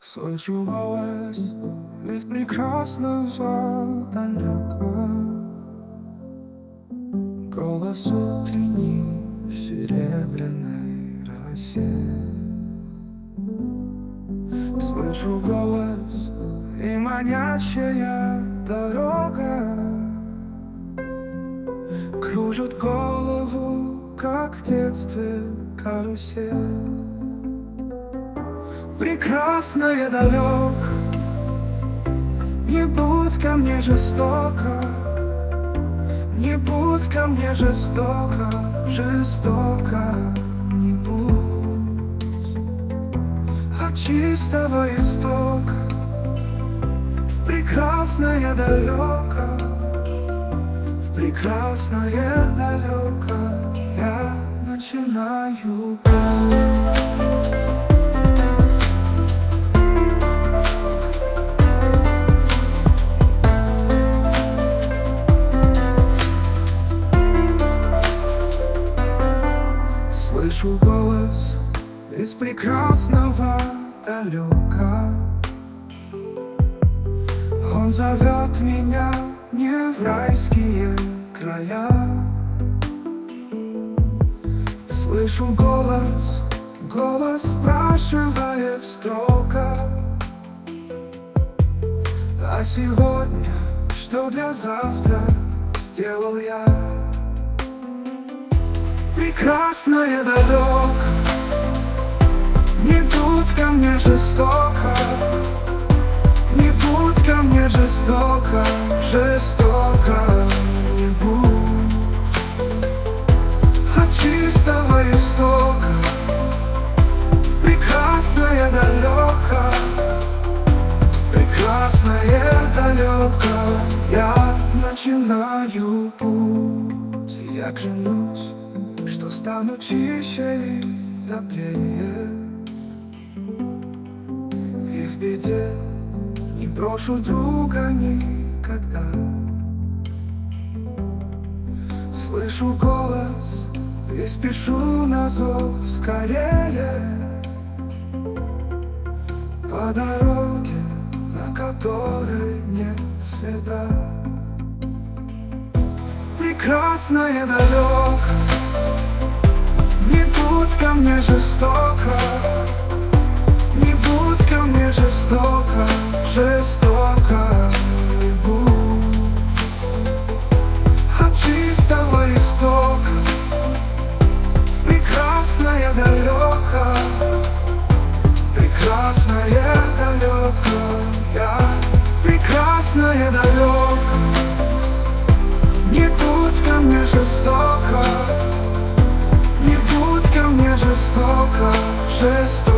Слышу голос из прекрасного далека, голос утренний в серебряной росе. Слышу голос и манящая дорога кружит голову, как в детстве карусель. Прекрасная далек, не будь ко мне жестоко, не будь ко мне жестоко, жестоко не будь. От чистого истока в прекрасное далеко, в прекрасное далеко я начинаю путь. Слышу голос из прекрасного далека. Он зовет меня не в райские края. Слышу голос, голос спрашивает строго: а сегодня что для завтра сделал я? Прекрасная дорога, не будь ко мне жестоко, не будь ко мне жестоко, жестоко не будь. От чистого истока прекрасное далеко, прекрасное далеко я начинаю путь. Я клянусь, что стану чище и добрее, и в беде не брошу друга никогда. Слышу голос и спешу на зов скорее по дороге, на которой нет следа. Прекрасное далеко, не будь ко мне жестоко, не будь ко мне жестоко, жестоко не будь. От чистого истока прекрасное далеко, прекрасное далеко я, прекрасное далеко. Не будь ко мне жестоко, не будь ко мне жестоко, жестоко.